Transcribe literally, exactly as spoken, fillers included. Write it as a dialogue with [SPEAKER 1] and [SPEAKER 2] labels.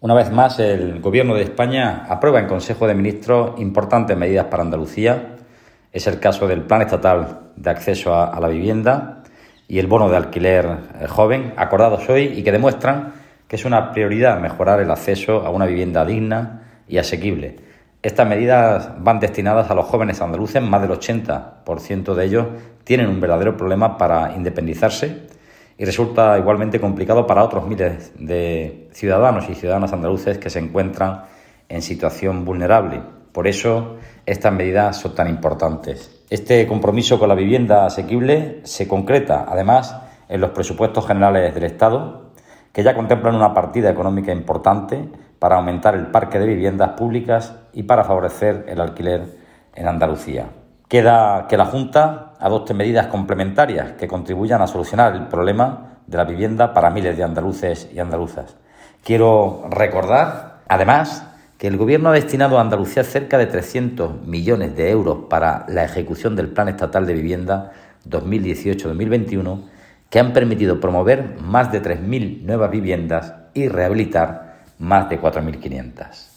[SPEAKER 1] Una vez más, el Gobierno de España aprueba en Consejo de Ministros importantes medidas para Andalucía. Es el caso del Plan Estatal de Acceso a, a la Vivienda y el bono de alquiler eh, joven, acordados hoy y que demuestran que es una prioridad mejorar el acceso a una vivienda digna y asequible. Estas medidas van destinadas a los jóvenes andaluces. Más del ochenta por ciento de ellos tienen un verdadero problema para independizarse y resulta igualmente complicado para otros miles de ciudadanos y ciudadanas andaluces que se encuentran en situación vulnerable. Por eso estas medidas son tan importantes. Este compromiso con la vivienda asequible se concreta, además, en los presupuestos generales del Estado, que ya contemplan una partida económica importante para aumentar el parque de viviendas públicas y para favorecer el alquiler en Andalucía. Queda que la Junta adopte medidas complementarias que contribuyan a solucionar el problema de la vivienda para miles de andaluces y andaluzas. Quiero recordar, además, que el Gobierno ha destinado a Andalucía cerca de trescientos millones de euros para la ejecución del Plan Estatal de Vivienda dos mil dieciocho dos mil veintiuno, que han permitido promover más de tres mil nuevas viviendas y rehabilitar más de cuatro mil quinientas.